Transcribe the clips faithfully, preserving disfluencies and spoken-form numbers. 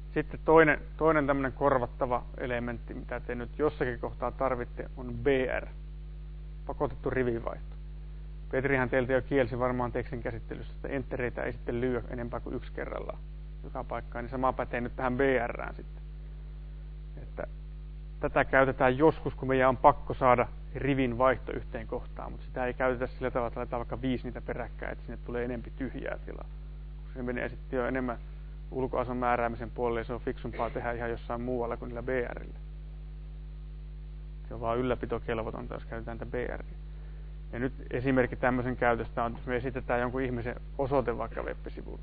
Sitten toinen, toinen tämmöinen korvattava elementti, mitä te nyt jossakin kohtaa tarvitte, on B R, pakotettu rivivaihto. Petrihän teiltä jo kielsi varmaan tekstin käsittelyssä, että entereitä ei sitten lyö enempää kuin yksi kerrallaan joka paikkaan, niin sama pätee nyt tähän B R:ään sitten. Että tätä käytetään joskus, kun meidän on pakko saada rivin vaihto yhteen kohtaan, mutta sitä ei käytetä sillä tavalla, että laitetaan vaikka viisi niitä peräkkäin, että sinne tulee enempi tyhjää tilaa. Se menee sitten jo enemmän ulkoasun määräämisen puolelle, ja se on fiksumpaa tehdä ihan jossain muualla kuin niillä B R:illä. Se on vaan ylläpitokelvotonta, jos käytetään tätä B R:ää. Ja nyt esimerkki tämmöisen käytöstä on, jos me esitetään jonkun ihmisen osoite vaikka web-sivulla.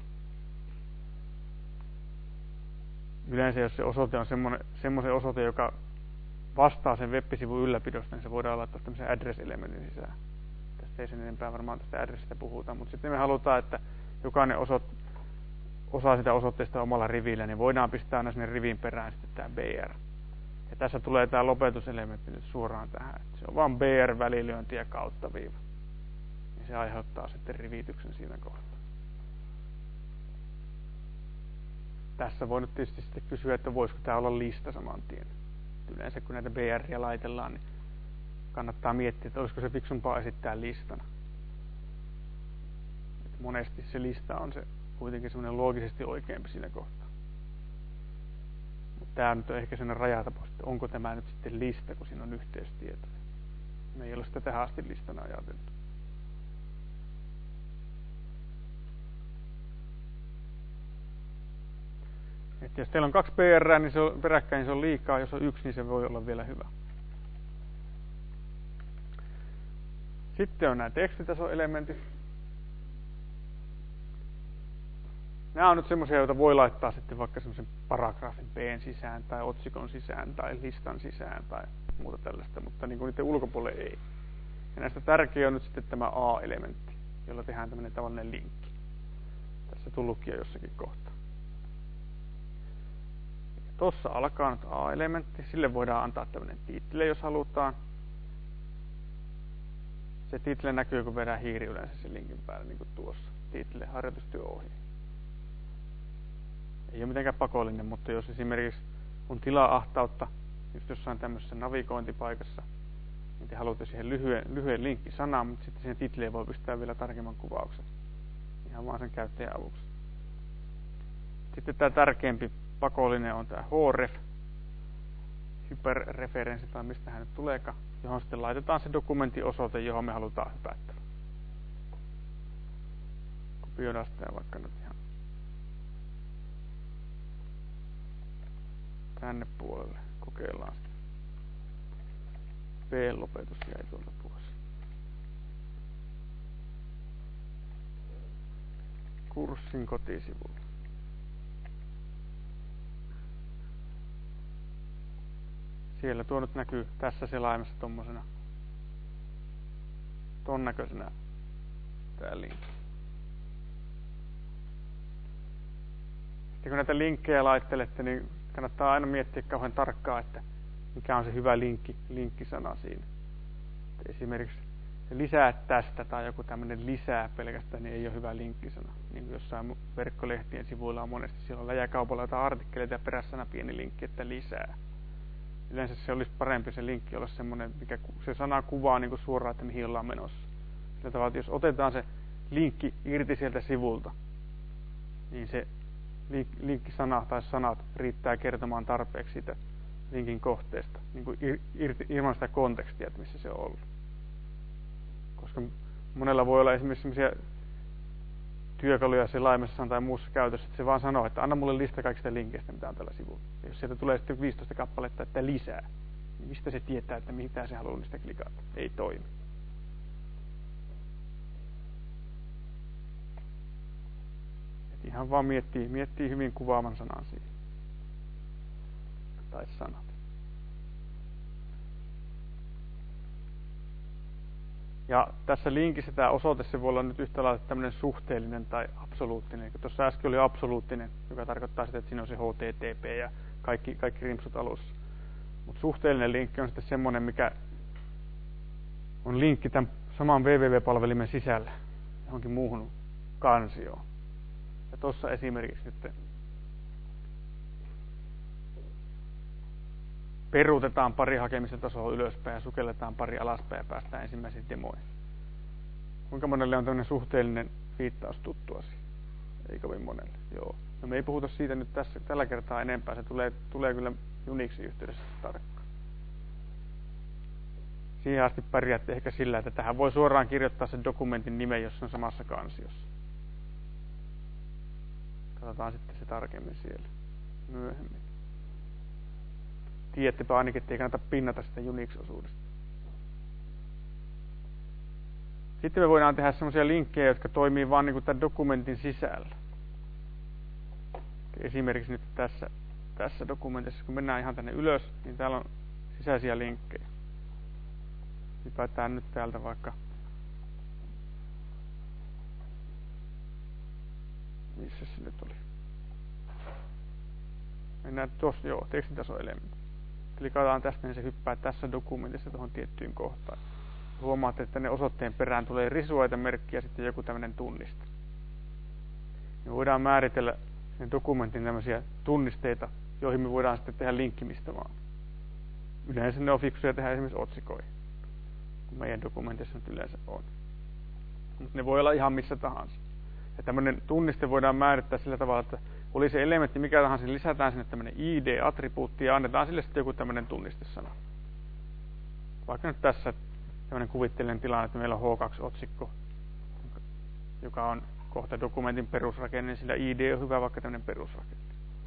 Yleensä jos se osoite on semmoinen osoite, joka vastaa sen web-sivun ylläpidosta, niin se voidaan laittaa tämmöisen address-elementin sisään. Tästä ei sen enempää varmaan tästä addressista puhuta, mutta sitten me halutaan, että jokainen osoit, osa sitä osoitteesta omalla rivillä, niin voidaan pistää aina sinne rivin perään sitten tämä B R. Ja tässä tulee tämä lopetuselementti nyt suoraan tähän. Että se on vaan B R-välilyönti ja kautta viiva. Ja se aiheuttaa sitten rivityksen siinä kohtaa. Tässä voi nyt tietysti sitten kysyä, että voisiko tämä olla lista saman tien. Yleensä kun näitä B R:iä laitellaan, niin kannattaa miettiä, että olisiko se fiksumpaa esittää listana. Että monesti se lista on se kuitenkin semmoinen loogisesti oikeampi siinä kohtaa. Mutta tämä nyt on ehkä sellainen rajatapaus, että onko tämä nyt sitten lista, kun siinä on yhteystietoja. Me ei ole sitä tähän asti listana ajateltu. Että jos teillä on kaksi B R:ää, niin se on peräkkäin, niin se on liikaa. Jos on yksi, niin se voi olla vielä hyvä. Sitten on nämä tekstitasoelementit. Nämä on nyt semmoisia, joita voi laittaa sitten vaikka semmoisen paragraafin B:n sisään tai otsikon sisään tai listan sisään tai muuta tällaista, mutta niin kuin niiden ulkopuolelle ei. Ja näistä tärkeä on nyt sitten tämä A-elementti, jolla tehdään tämmöinen tavallinen linkki. Tässä tullutkin jo jossakin kohtaa. Tuossa alkaa nyt A-elementti. Sille voidaan antaa tämmöinen tittele, jos halutaan. Se tittele näkyy, kun vedään hiiri yleensä sen linkin päälle, niin kuin tuossa. Tittele harjoitustyöohje. Ei ole mitenkään pakollinen, mutta jos esimerkiksi on tila-ahtautta, just jossain tämmöisessä navigointipaikassa, niin te haluatte siihen lyhyen, lyhyen linkkisanaan, mutta sitten siihen titleen voi pistää vielä tarkemman kuvauksen. Ihan vaan sen käyttäjän avuksi. Sitten tämä tärkeämpi pakollinen on tämä href, hyperreferenssi tai mistä hän nyt tuleekaan, johon sitten laitetaan se dokumentin osoite, johon me halutaan hypättää. Kopioidaan sitä vaikka nyt ihan tänne puolelle. Kokeillaan sitä. B-lopetus jäi tuolta pois. Kurssin kotisivulla. Siellä tuo nyt näkyy tässä selaimessa tommosena ton näköisenä tää linkki. Sitten kun näitä linkkejä laittelette, niin kannattaa aina miettiä kauhean tarkkaan, että mikä on se hyvä linkki, linkkisana siinä. Esimerkiksi lisää tästä tai joku tämmöinen lisää pelkästään, niin ei ole hyvä linkkisana. Niin jossain verkkolehtien sivuilla on monesti siellä on läjäkaupalla jotain artikkeleita ja perässänä pieni linkki, että lisää. Yleensä se olisi parempi se linkki olla semmoinen, mikä se sana kuvaa niin kuin suoraan, että mihin ollaan menossa. Sillä tavalla, että jos otetaan se linkki irti sieltä sivulta, niin se linkkisana tai sanat riittää kertomaan tarpeeksi siitä linkin kohteesta, niin kuin irti, ilman sitä kontekstia, että missä se on ollut. Koska monella voi olla esimerkiksi sellaisia työkaluja selaimessa tai muussa käytössä, että se vaan sanoo, että anna mulle lista kaikista linkeistä, mitä on tällä sivulla. Ja jos sieltä tulee sitten viisitoista kappaletta, että lisää, niin mistä se tietää, että mitä se haluaa niistä klikata? Ei toimi. Et ihan vaan miettii, miettii hyvin kuvaavan sanan siihen. Tai sanat. Ja tässä linkissä tämä osoite, se voi olla nyt yhtä lailla tämmöinen suhteellinen tai absoluuttinen. Tuossa äsken oli absoluuttinen, joka tarkoittaa sitä, että siinä on se H T T P ja kaikki, kaikki rimpsut alussa. Mutta suhteellinen linkki on sitten semmoinen, mikä on linkki tämän saman www-palvelimen sisällä johonkin muuhun kansioon. Ja tuossa esimerkiksi nyt peruutetaan pari hakemisen tasoa ylöspäin ja sukelletaan pari alaspäin ja päästään ensimmäisiin demoihin. Kuinka monelle on tämmöinen suhteellinen viittaus tuttu asia? Ei kovin monelle, joo. No me ei puhuta siitä nyt tässä, tällä kertaa enempää, se tulee, tulee kyllä Unixin yhteydessä tarkkaan. Siihen asti pärjäätte ehkä sillä, että tähän voi suoraan kirjoittaa sen dokumentin nimen, jos on samassa kansiossa. Katsotaan sitten se tarkemmin siellä myöhemmin. Tiedättepä ainakin, että ei kannata pinnata sitä Unix-osuudesta. Sitten me voidaan tehdä semmoisia linkkejä, jotka toimii vain niin kuin tämän dokumentin sisällä. Esimerkiksi nyt tässä, tässä dokumentissa, kun mennään ihan tänne ylös, niin täällä on sisäisiä linkkejä. Hypätään nyt täältä vaikka, missä se nyt oli? Mennään tuossa, joo, tekstitasoelementti. Klikataan tästä, niin se hyppää tässä dokumentissa tuohon tiettyyn kohtaan. Huomaatte, että ne osoitteen perään tulee risuaita merkki ja sitten joku tämmöinen tunniste. Me voidaan määritellä sen dokumentin tämmöisiä tunnisteita, joihin me voidaan sitten tehdä linkkimistä vaan. Yleensä ne on fiksuja tehdä esimerkiksi otsikoihin, kun meidän dokumentissa nyt yleensä on. Mutta ne voi olla ihan missä tahansa. Ja tämmöinen tunniste voidaan määrittää sillä tavalla, että oli se elementti mikä tahansa, niin lisätään sinne tämmöinen I D-attribuutti ja annetaan sille sitten joku tämmöinen tunnistesana. Vaikka nyt tässä tämmöinen kuvitteellinen tilanne, että meillä on H kaksi -otsikko, joka on kohta dokumentin perusrakenne, niin sillä I D on hyvä vaikka tämmöinen perusrakenne.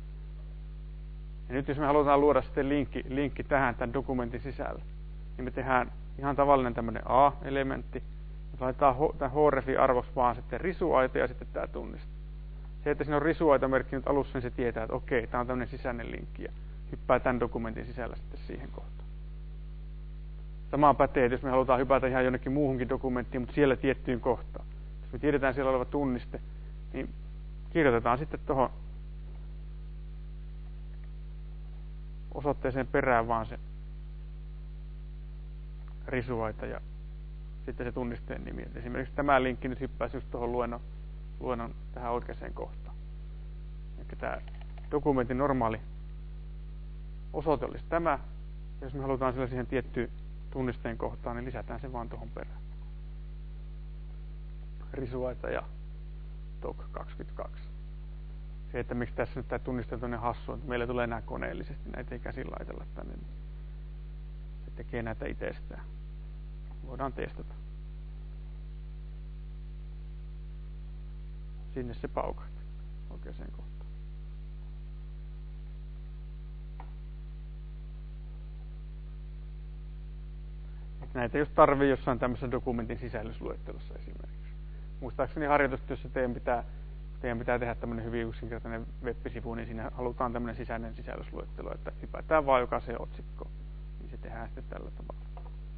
Ja nyt jos me halutaan luoda sitten linkki, linkki tähän tämän dokumentin sisällä, niin me tehdään ihan tavallinen tämmöinen A-elementti, mutta laitetaan tämän hrefin arvoksi vaan sitten risuaita ja sitten tämä tunniste. Se, että siinä on risuaita merkki nyt alussa, niin se tietää, että okei, tämä on tämmöinen sisäinen linkki ja hyppää tämän dokumentin sisällä sitten siihen kohtaan. Sama pätee, että jos me halutaan hypätä ihan jonnekin muuhunkin dokumenttiin, mutta siellä tiettyyn kohtaan. Jos me tiedetään siellä oleva tunniste, niin kirjoitetaan sitten tuohon osoitteeseen perään vaan se risuaita ja sitten se tunnisteen nimi. Et esimerkiksi tämä linkki nyt hyppäisi just tuohon luennon, luennon tähän oikeaan kohtaan. Eli tämä dokumentin normaali osoite olisi tämä. Jos me halutaan sillä siihen tiettyyn tunnisteen kohtaan, niin lisätään se vaan tuohon perään. Risuaita ja T O C kaksikymmentäkaksi. Se, että miksi tässä nyt tämä tunniste on tuonne hassu, että meillä tulee nämä koneellisesti, näitä ei käsin laitella tänne, niin se tekee näitä itsestään. Voidaan testata. Sinne se paukahti oikeaan kohtaan. Näitä jos tarvii jossain tämmöisessä dokumentin sisällysluettelossa esimerkiksi. Muistaakseni harjoitustyössä teidän pitää, teidän pitää tehdä tämmöinen hyvin yksinkertainen web-sivu, niin siinä halutaan tämmöinen sisäinen sisällysluettelo, että hypätään vaan jokaiseen otsikkoon. Niin se tehdään sitten tällä tavalla.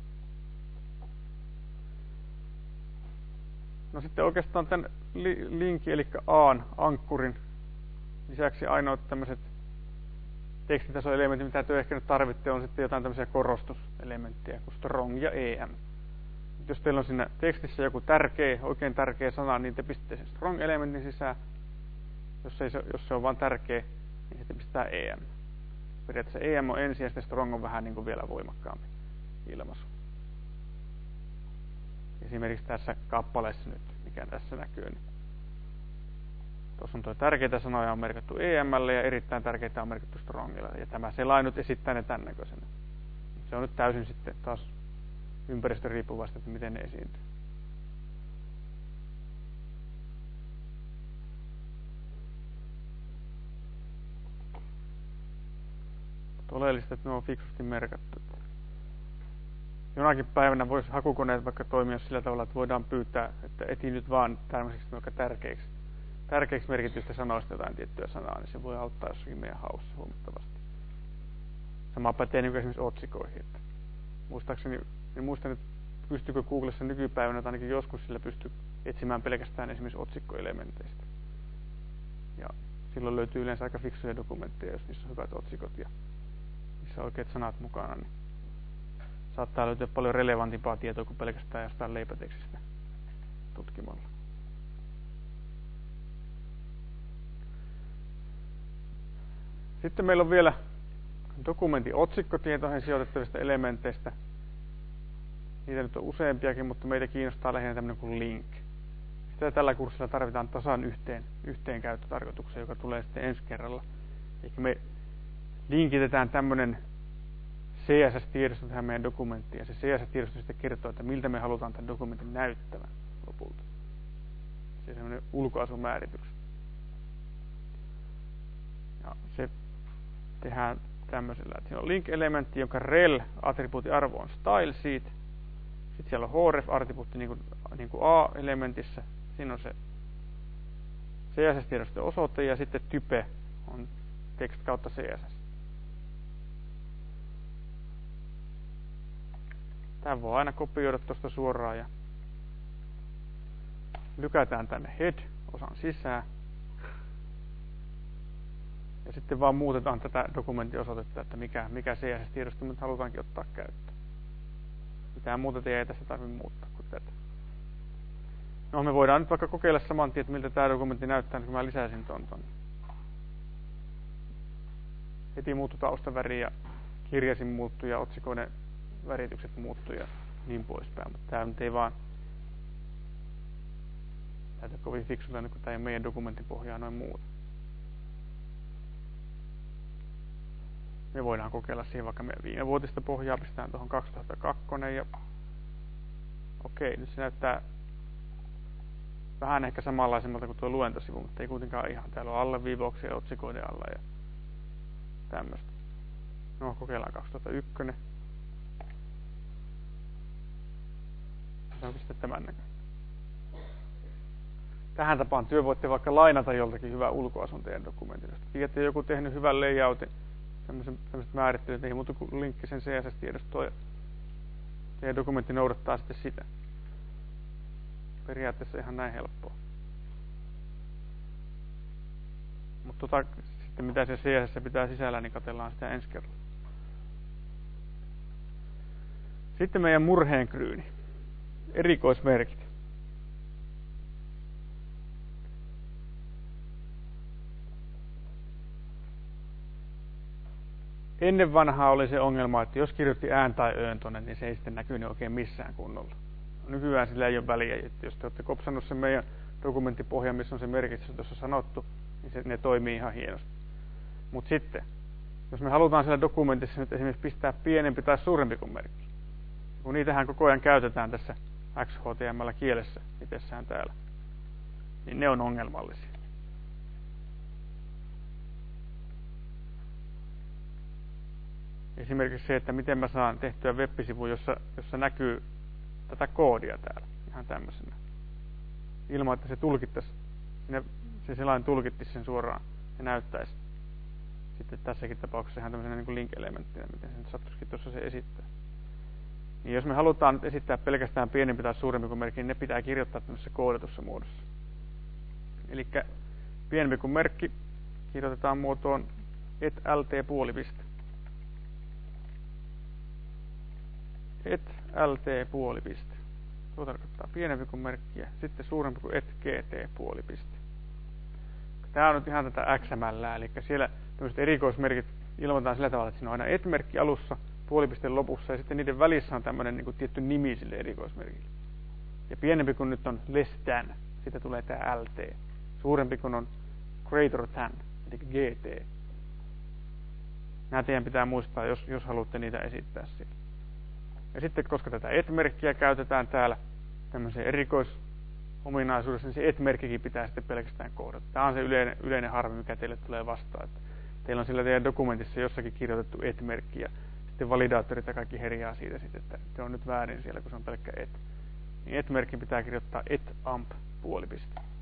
No sitten oikeastaan tämän li- linkin, eli A:n, ankkurin lisäksi ainoat tämmöiset tekstitasoelementit, mitä te ehkä nyt tarvitte, on sitten jotain tämmöisiä korostuselementtejä kuin strong ja em. Jos teillä on siinä tekstissä joku tärkeä, oikein tärkeä sana, niin te pistätte sen strong-elementin sisään. Jos, ei se, jos se on vain tärkeä, niin sitten pistetään em. Periaatteessa em on ensin ja sitten strong on vähän niin kuin vielä voimakkaampi ilmaisu. Esimerkiksi tässä kappaleessa nyt, mikä tässä näkyy, niin tuossa on tuo tärkeitä sanoja on merkattu em:lle ja erittäin tärkeitä on merkattu strongilla. Ja tämä selain nyt esittää ne tämän näköisenä. Se on nyt täysin sitten taas ympäristöriippuvasta, että miten ne esiintyy. Mutta oleellista, että ne on fiksusti merkattu. Jonakin päivänä voisi hakukoneet vaikka toimia sillä tavalla, että voidaan pyytää, että eti nyt vaan tämmöiseksi vaikka tärkeiksi, tärkeiksi merkitystä sanoista jotain tiettyä sanaa, niin se voi auttaa jossakin meidän haussa huomattavasti. Sama pätee niin kuin esimerkiksi otsikoihin. Että muistaakseni, niin muistan, että pystyykö Googlessa nykypäivänä, että ainakin joskus sillä pystyy etsimään pelkästään esimerkiksi otsikkoelementeistä. Ja silloin löytyy yleensä aika fiksuja dokumentteja, jos niissä on hyvät otsikot ja niissä on oikeat sanat mukana, niin saattaa löytyä paljon relevantimpaa tietoa kuin pelkästään jostain leipätekstistä tutkimalla. Sitten meillä on vielä dokumentin otsikkotietoihin sijoitettavista elementeistä. Niitä nyt on useampiakin, mutta meitä kiinnostaa lähinnä tämmöinen kuin link. Sitä tällä kurssilla tarvitaan tasan yhteen, yhteen käyttötarkoitukseen, joka tulee sitten ensi kerralla. Eli me linkitetään tämmöinen C S S-tiedosto tähän meidän dokumenttiin, ja se C S S-tiedosto sitten kertoo, että miltä me halutaan tämän dokumentin näyttävän lopulta. Se on semmoinen ulkoasumääritys. Ja se tehdään tämmöisellä, että siinä on link-elementti, jonka rel-attribuutin arvo on style sheet. Sitten siellä on href-attribuutti niin kuin, niin kuin A-elementissä. Siinä on se C S S-tiedoston osoite ja sitten type on text kautta C S S. Tämän voi aina kopioida tuosta suoraan ja lykätään tänne head-osan sisään. Ja sitten vaan muutetaan tätä dokumentin osoitetta, että mikä, mikä C S S-tiedosto me halutaankin ottaa käyttöön. Mitään muuta ei tässä tarvitse muuttaa kuin tätä. No me voidaan nyt vaikka kokeilla saman tien, että miltä tämä dokumentti näyttää, kun mä lisäsin ton ton. Heti muuttui taustaväri ja kirjasin muuttui ja otsikoiden väritykset muuttui ja niin poispäin. Mutta tämä nyt ei vaan näytä kovin fiksulta, kun tämä ei meidän dokumentin pohjaa noin muuta. Me voidaan kokeilla siihen vaikka meidän viimevuotista pohjaa, pistetään tuohon kaksituhattakaksi ja okei, nyt se näyttää vähän ehkä samanlaisemmalta kuin tuo luentosivu, mutta ei kuitenkaan ihan. Täällä on alleviivauksia otsikoiden alla ja tämmöistä. No, kokeillaan kaksituhattayksi. Se on sitten tämän näköinen. Tähän tapaan työ voitte vaikka lainata joltakin hyvää ulkoasun teidän dokumentille. Jos tiedätte, joku tehnyt hyvän layoutin, tämmöiset määrittelyt, ei muuta kuin linkki sen C S S-tiedostoon ja teidän dokumentti noudattaa sitten sitä. Periaatteessa ihan näin helppoa. Mutta tota, sitten mitä se C S S pitää sisällä, niin katsellaan sitä ensi kerralla. Sitten meidän murheenkryyni. Erikoismerkit. Ennen vanhaa oli se ongelma, että jos kirjoitti ään tai öön tonne, niin se ei sitten näkynyt oikein missään kunnolla. Nykyään sillä ei ole väliä, että jos te olette kopsannut sen meidän dokumenttipohjan, missä on se merkitys tuossa sanottu, niin se, ne toimii ihan hienosti. Mutta sitten, jos me halutaan siellä dokumentissa nyt esimerkiksi pistää pienempi tai suurempi kuin merkki, kun niitähän koko ajan käytetään tässä X H T M L-kielessä itsessään täällä, niin ne on ongelmallisia. Esimerkiksi se, että miten mä saan tehtyä web-sivu, jossa, jossa näkyy tätä koodia täällä, ihan tämmöisenä. Ilman, että se tulkittaisi, se selain tulkittisi sen suoraan ja näyttäisi. Sitten tässäkin tapauksessa ihan tämmöisenä niin kuin link-elementtinä, miten se nyt sattuisikin tuossa se esittää. Niin jos me halutaan nyt esittää pelkästään pienempi tai suurempi kuin merkki, niin ne pitää kirjoittaa tämmöisessä koodatussa muodossa. Eli pienempi kuin merkki kirjoitetaan muotoon et lt puolipiste. Et lt puolipiste. Tuo tarkoittaa pienempi kuin merkkiä, sitten suurempi kuin et gt puolipiste. Tämä on nyt ihan tätä X M L, eli siellä tämmöiset erikoismerkit ilmoitetaan sillä tavalla, että siinä on aina et-merkki alussa, puolipisteen lopussa ja sitten niiden välissä on tämmöinen niin kuin tietty nimi sille erikoismerkille. Ja pienempi kuin nyt on less than, siitä tulee tämä lt. Suurempi kuin on greater than, eli gt. Nämä teidän pitää muistaa, jos, jos haluatte niitä esittää siellä. Ja sitten, koska tätä et-merkkiä käytetään täällä tämmöiseen erikoisominaisuudessa, niin se et-merkkikin pitää sitten pelkästään koodata. Tämä on se yleinen, yleinen harmi, mikä teille tulee vastaan. Että teillä on sillä teidän dokumentissa jossakin kirjoitettu et-merkki ja sitten validaattorit ja kaikki herjaa siitä sitten, että se on nyt väärin siellä, kun se on pelkkä et. Niin et-merkki pitää kirjoittaa et amp puolipiste.